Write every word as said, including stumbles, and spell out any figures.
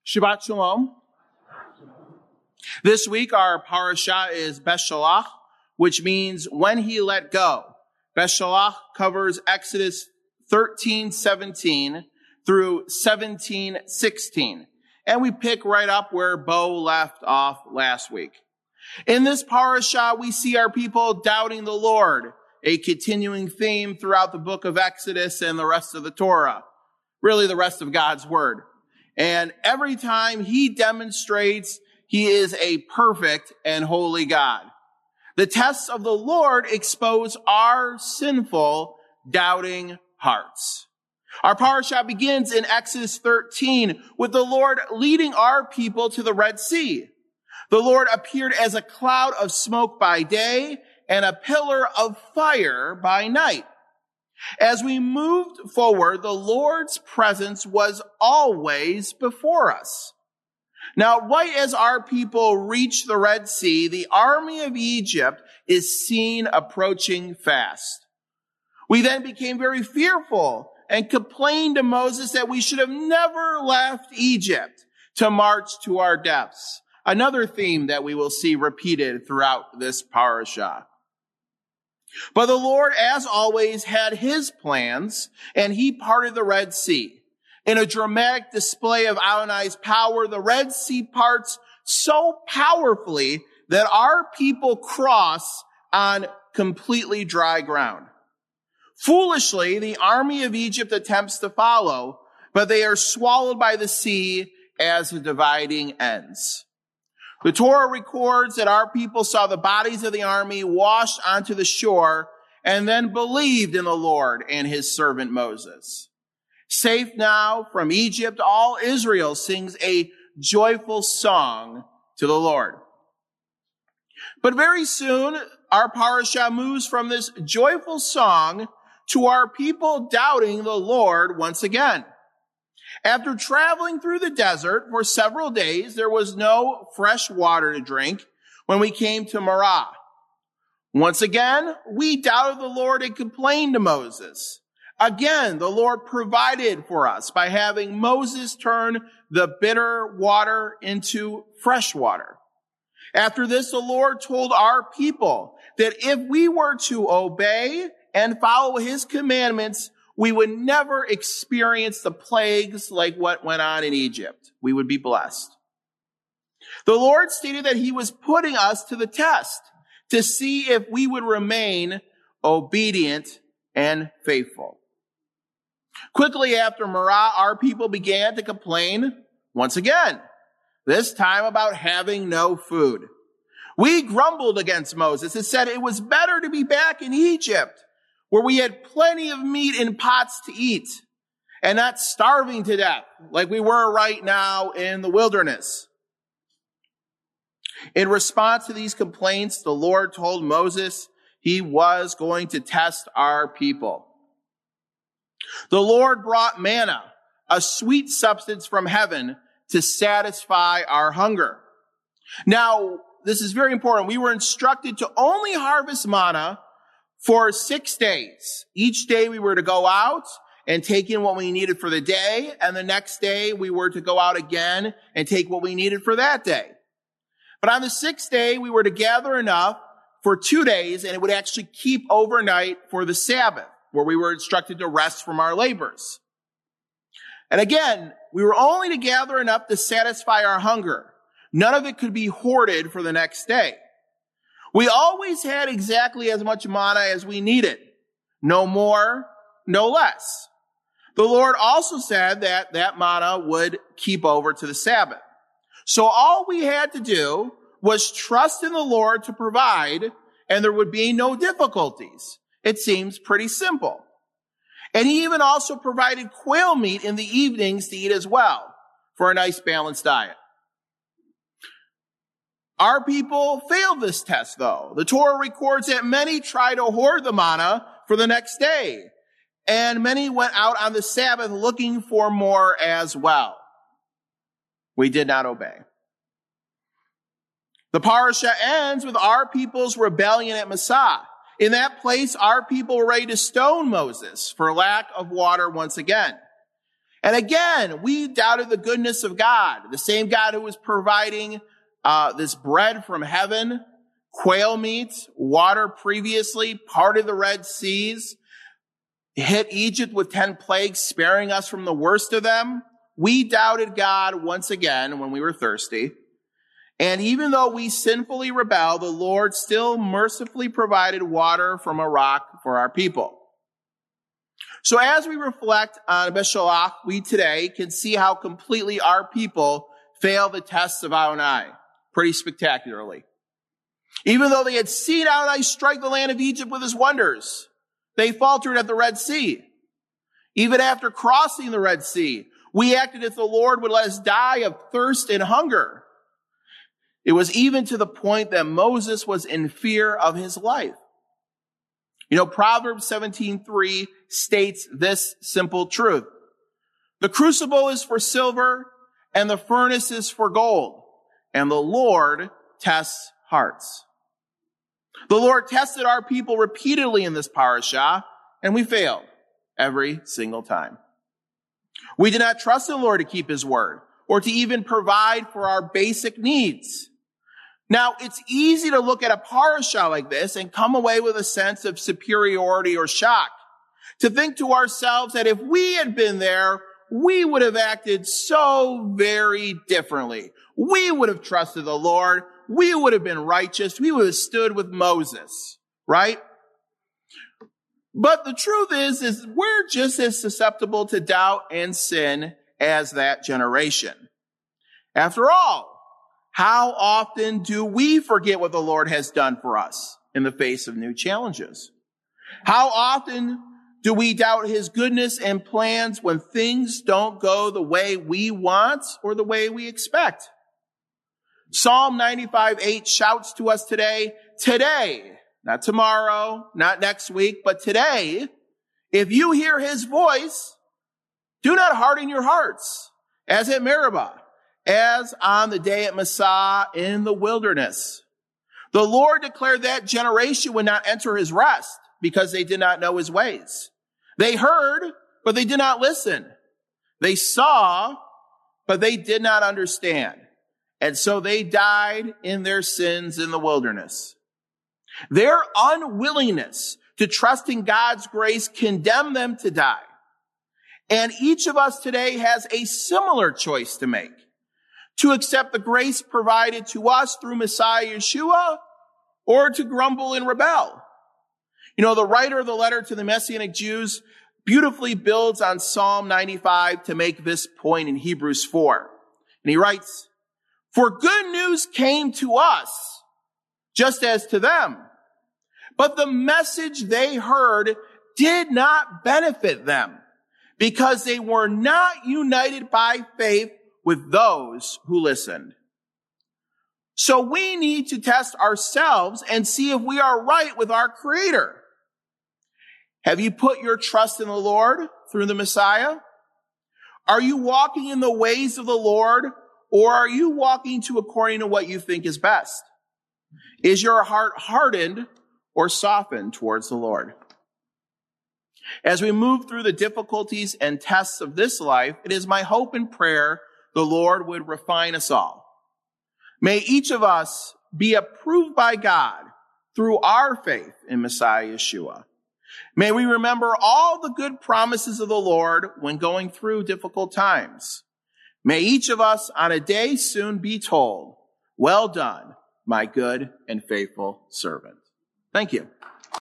Shabbat Shalom. This week, our parasha is Beshalach, which means when he let go. Beshalach covers Exodus thirteen seventeen through seventeen sixteen. And we pick right up where Bo left off last week. In this parasha, we see our people doubting the Lord, a continuing theme throughout the book of Exodus and the rest of the Torah, really the rest of God's word. And every time he demonstrates he is a perfect and holy God. The tests of the Lord expose our sinful, doubting hearts. Our parasha begins in Exodus thirteen with the Lord leading our people to the Red Sea. The Lord appeared as a cloud of smoke by day and a pillar of fire by night. As we moved forward, the Lord's presence was always before us. Now, right as our people reach the Red Sea, the army of Egypt is seen approaching fast. We then became very fearful and complained to Moses that we should have never left Egypt to march to our deaths. Another theme that we will see repeated throughout this parasha. But the Lord, as always, had his plans, and he parted the Red Sea. In a dramatic display of Adonai's power, the Red Sea parts so powerfully that our people cross on completely dry ground. Foolishly, the army of Egypt attempts to follow, but they are swallowed by the sea as the dividing ends. The Torah records that our people saw the bodies of the army washed onto the shore and then believed in the Lord and his servant Moses. Safe now from Egypt, all Israel sings a joyful song to the Lord. But very soon, our parasha moves from this joyful song to our people doubting the Lord once again. After traveling through the desert for several days, there was no fresh water to drink when we came to Marah. Once again, we doubted the Lord and complained to Moses. Again, the Lord provided for us by having Moses turn the bitter water into fresh water. After this, the Lord told our people that if we were to obey and follow his commandments, we would never experience the plagues like what went on in Egypt. We would be blessed. The Lord stated that he was putting us to the test to see if we would remain obedient and faithful. Quickly after Marah, our people began to complain once again, this time about having no food. We grumbled against Moses and said it was better to be back in Egypt, where we had plenty of meat in pots to eat and not starving to death like we were right now in the wilderness. In response to these complaints, the Lord told Moses he was going to test our people. The Lord brought manna, a sweet substance from heaven, to satisfy our hunger. Now, this is very important. We were instructed to only harvest manna for six days. Each day we were to go out and take in what we needed for the day, and the next day we were to go out again and take what we needed for that day. But on the sixth day, we were to gather enough for two days, and it would actually keep overnight for the Sabbath, where we were instructed to rest from our labors. And again, we were only to gather enough to satisfy our hunger. None of it could be hoarded for the next day. We always had exactly as much manna as we needed. No more, no less. The Lord also said that that manna would keep over to the Sabbath. So all we had to do was trust in the Lord to provide, and there would be no difficulties. It seems pretty simple. And he even also provided quail meat in the evenings to eat as well for a nice balanced diet. Our people failed this test, though. The Torah records that many tried to hoard the manna for the next day, and many went out on the Sabbath looking for more as well. We did not obey. The parasha ends with our people's rebellion at Massah. In that place, our people were ready to stone Moses for lack of water once again. And again, we doubted the goodness of God, the same God who was providing uh, this bread from heaven, quail meat, water previously, parted the Red Seas, hit Egypt with ten plagues, sparing us from the worst of them. We doubted God once again when we were thirsty. And even though we sinfully rebelled, the Lord still mercifully provided water from a rock for our people. So as we reflect on Beshalach, we today can see how completely our people failed the tests of Adonai, pretty spectacularly. Even though they had seen Adonai strike the land of Egypt with his wonders, they faltered at the Red Sea. Even after crossing the Red Sea, we acted as if the Lord would let us die of thirst and hunger. It was even to the point that Moses was in fear of his life. You know, Proverbs seventeen three states this simple truth. The crucible is for silver, and the furnace is for gold, and the Lord tests hearts. The Lord tested our people repeatedly in this parashah, and we failed every single time. We did not trust the Lord to keep his word, or to even provide for our basic needs. Now, it's easy to look at a parashah like this and come away with a sense of superiority or shock. To think to ourselves that if we had been there, we would have acted so very differently. We would have trusted the Lord. We would have been righteous. We would have stood with Moses, right? But the truth is, is we're just as susceptible to doubt and sin as that generation. After all, how often do we forget what the Lord has done for us in the face of new challenges? How often do we doubt his goodness and plans when things don't go the way we want or the way we expect? Psalm ninety-five eight shouts to us today, today, not tomorrow, not next week, but today, if you hear his voice, do not harden your hearts, as at Meribah, as on the day at Massah in the wilderness. The Lord declared that generation would not enter his rest because they did not know his ways. They heard, but they did not listen. They saw, but they did not understand. And so they died in their sins in the wilderness. Their unwillingness to trust in God's grace condemned them to die. And each of us today has a similar choice to make. To accept the grace provided to us through Messiah Yeshua, or to grumble and rebel. You know, the writer of the letter to the Messianic Jews beautifully builds on Psalm ninety-five to make this point in Hebrews four. And he writes, "For good news came to us, just as to them. But the message they heard did not benefit them, because they were not united by faith with those who listened." So we need to test ourselves and see if we are right with our Creator. Have you put your trust in the Lord through the Messiah? Are you walking in the ways of the Lord, or are you walking to according to what you think is best? Is your heart hardened or softened towards the Lord? As we move through the difficulties and tests of this life, it is my hope and prayer the Lord would refine us all. May each of us be approved by God through our faith in Messiah Yeshua. May we remember all the good promises of the Lord when going through difficult times. May each of us on a day soon be told, "Well done, my good and faithful servant." Thank you.